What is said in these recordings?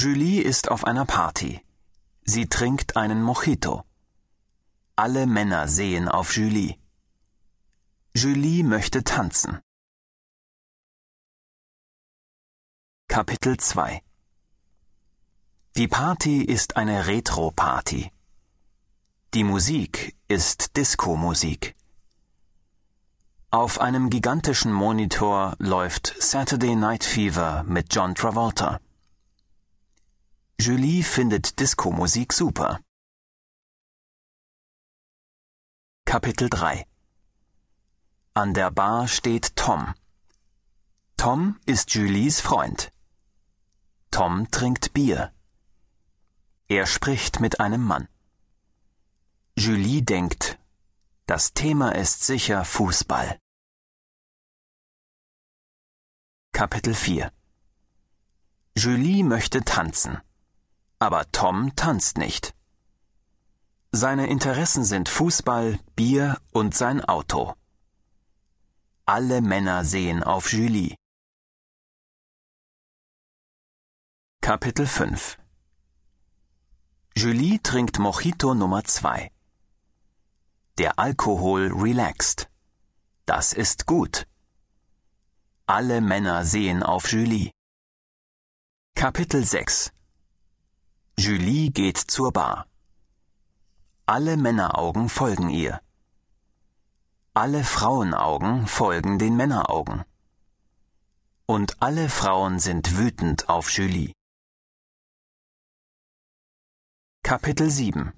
Julie ist auf einer Party. Sie trinkt einen Mojito. Alle Männer sehen auf Julie. Julie möchte tanzen. Kapitel 2 Die Party ist eine Retro-Party. Die Musik ist Disco-Musik. Auf einem gigantischen Monitor läuft Saturday Night Fever mit John Travolta. Julie findet Disco-Musik super. Kapitel 3 An der Bar steht Tom. Tom ist Julies Freund. Tom trinkt Bier. Er spricht mit einem Mann. Julie denkt, das Thema ist sicher Fußball. Kapitel 4 Julie möchte tanzen, aber Tom tanzt nicht. Seine Interessen sind Fußball, Bier und sein Auto. Alle Männer sehen auf Julie. Kapitel 5 Julie trinkt Mojito Nummer 2. Der Alkohol relaxt. Das ist gut. Alle Männer sehen auf Julie. Kapitel 6 Julie geht zur Bar. Alle Männeraugen folgen ihr. Alle Frauenaugen folgen den Männeraugen. Und alle Frauen sind wütend auf Julie. Kapitel 7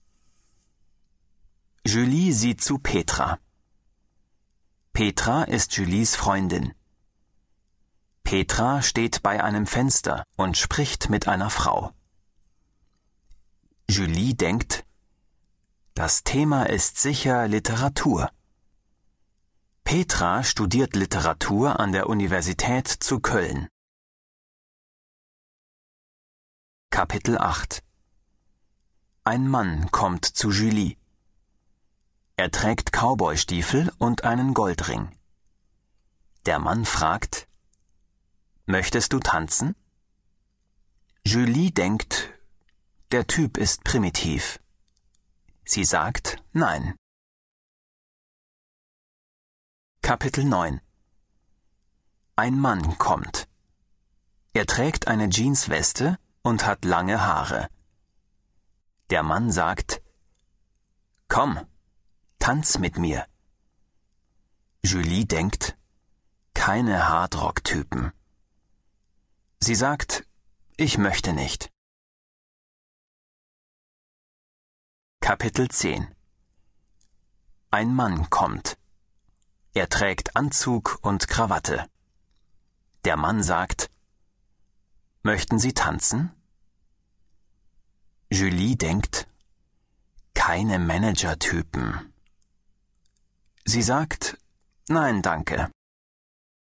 Julie sieht zu Petra. Petra ist Julies Freundin. Petra steht bei einem Fenster und spricht mit einer Frau. Julie denkt, das Thema ist sicher Literatur. Petra studiert Literatur an der Universität zu Köln. Kapitel 8 Ein Mann kommt zu Julie. Er trägt Cowboystiefel und einen Goldring. Der Mann fragt, möchtest du tanzen? Julie denkt, der Typ ist primitiv. Sie sagt nein. Kapitel 9 Ein Mann kommt. Er trägt eine Jeansweste und hat lange Haare. Der Mann sagt, komm, tanz mit mir. Julie denkt, keine Hardrock-Typen. Sie sagt, ich möchte nicht. Kapitel 10 Ein Mann kommt. Er trägt Anzug und Krawatte. Der Mann sagt, möchten Sie tanzen? Julie denkt, keine Manager-Typen. Sie sagt, nein, danke.